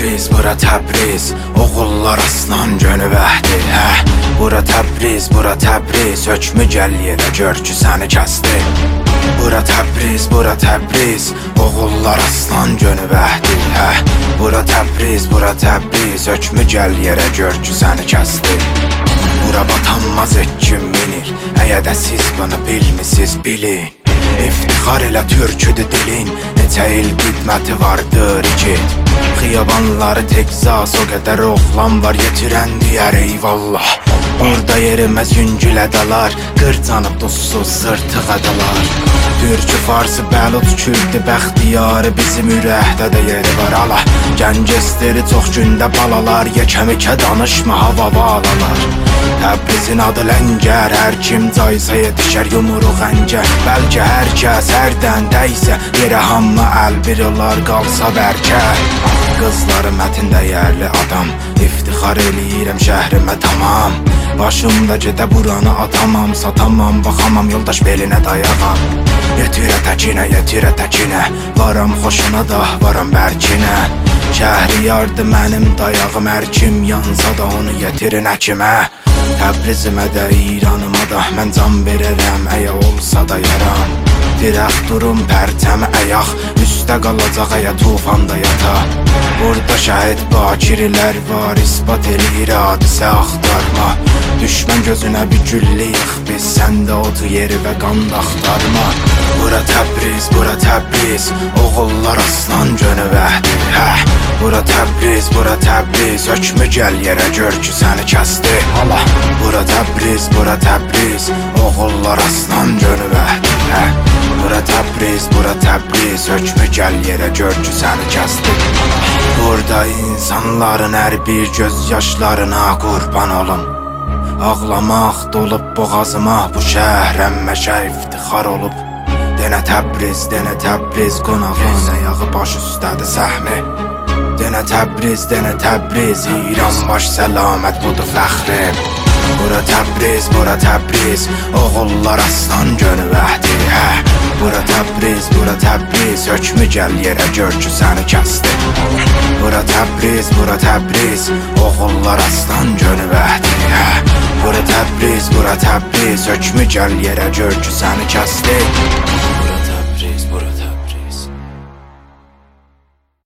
Təbriz, bura Təbriz, oğullar aslan gönü vəhdi. Bura Təbriz, bura Təbriz, hökmü gəl yerə gör ki səni kəsdi. Bura Təbriz, bura Təbriz, oğullar aslan gönü vəhdi. Bura Təbriz, bura Təbriz, hökmü gəl yerə gör ki səni kəsdi. Bura batanmaz etkim minir, əgər də siz bunu bilmisiz bilin. İftixar elə türküdür dilin, neçə il qidməti vardır igid. Xiyabanları Texas, o qədər oğlan var yetirən deyər eyvallah. Orada yeriməz yüngül ədalar, qırcanıb duzsuz sırtıq ədalar. Türkü, farsı, bəlud, kürdü, bəxtiyarı bizim ürəkdə də yeri var ala. Gəncəsteri çox gündə balalar, yekəmikə danışma hava valalar. Təbrizin adı ləngər, hər kim caysa yetişər yumruq əngər. Bəlkə hər kəs hərdən dəysə, yerə hamma əl bir olar qalsa bərkər. Qızları mətin dəyərli adam, iftixar eləyirəm şəhrimə tamam. Başımda gedə buranı atamam, satamam, baxamam yoldaş belinə dayağam. Yetirə təkinə, yetirə təkinə, varam xoşuna da, varam bərkinə. Şəhriyardı mənim dayağım, hər kim yansa da onu yetirin həkimə. Təbrizimə də, İranıma da, mən can verərəm, əyə olsa da yaram. Dirək durum, pərtəmi əyaq, üstə qalacaq əyə tufanda yata. Burada şəhid bakirilər var, ispat eləyir hadisə axtarma. Düşmən gözünə bir gülləyik, biz səndə otu yeri və qanda axtarma. Bura Təbriz, bura Təbriz, oğullar aslan gönü vəhdi. Bura Təbriz, bura Təbriz, hökmü gəl yerə gör ki səni kəsdi. Bura Təbriz, bura Təbriz, oğullar aslan gönü vəhdi. Bura Təbriz, bura Təbriz, hökmü gəl yerə gör ki səni kəsdi. Burada insanların hər bir göz yaşlarına qurban olum. Ağlamaq dolub boğazıma, bu şəhrəmməşə iftixar olub. Denə Təbriz, denə Təbriz, qonağın ayağı baş üstədir səhmi. Denə Təbriz, denə Təbriz, İran baş səlamət budur fəxrim. Bura Təbriz, bura Təbriz, oğullar aslan gönü vəhdi. Bura Təbriz, bura Təbriz, hökmü gəl yerə gör ki səni kəsdi. Bura Təbriz, bura Təbriz, oğullar aslan gönü vəhdi. Bura Təbriz, bura Təbriz, hökmü gəl yerə gör ki səni kəsdi.